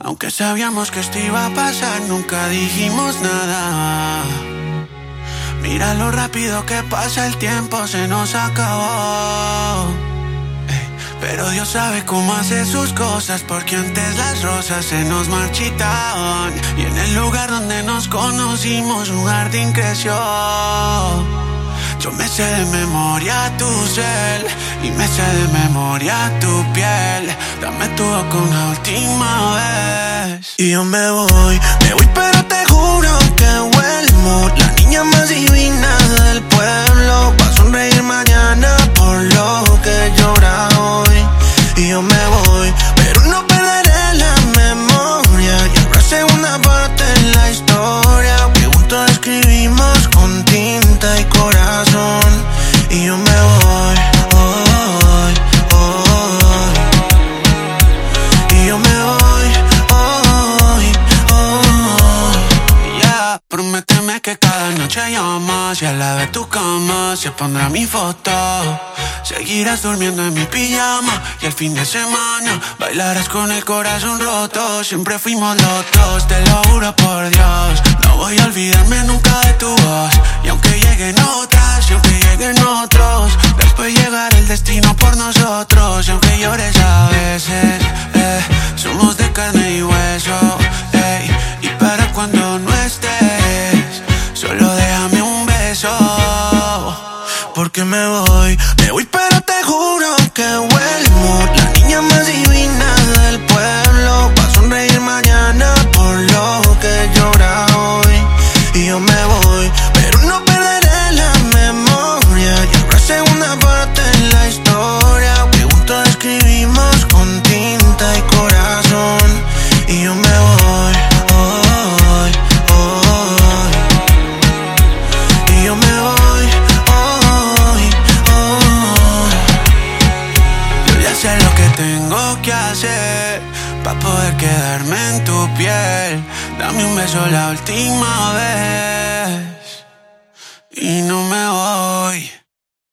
Aunque sabíamos que esto iba a pasar, nunca dijimos nada. Mira lo rápido que pasa el tiempo, se nos acabó. Pero Dios sabe cómo hace sus cosas, porque antes las rosas se nos marchitaban. Y en el lugar donde nos conocimos un jardín creció. Yo me sé de memoria tu cel y me sé de memoria tu piel. Dame tu boca una última vez. Y yo me voy pero te juro que vuelvo. La niña más divina del pueblo, va a sonreír mañana por lo que llora hoy. Y yo me voy, pero no perderé la memoria. Y habrá segunda parte en la historia que juntos escribimos con tinta y corazón. Y yo me voy, hoy. Y yo me voy, hoy. Yeah, prométeme que cada noche llamas y al lado de tu cama se pondrá mi foto. Seguirás durmiendo en mi pijama y el fin de semana bailarás con el corazón roto. Siempre fuimos lotos, te lo juro por Dios. No voy a olvidarme nunca de tu voz. Y aunque lleguen otras, y aunque lleguen otros, después llegará el destino por nosotros. Y aunque llores a veces, somos de carne y hueso, y para cuando no estés, solo déjame un beso. Porque me voy pero te juro que vuelvo. La niña más divina del pueblo, va a sonreír mañana por lo que llora hoy. Y yo me voy, pero no perderé la memoria. Y habrá segunda parte en la historia que juntos escribimos con tinta y corazón. Y yo me voy, hoy. Y yo me voy. Sé lo que tengo que hacer pa' poder quedarme en tu piel. Dame un beso la última vez y no me voy.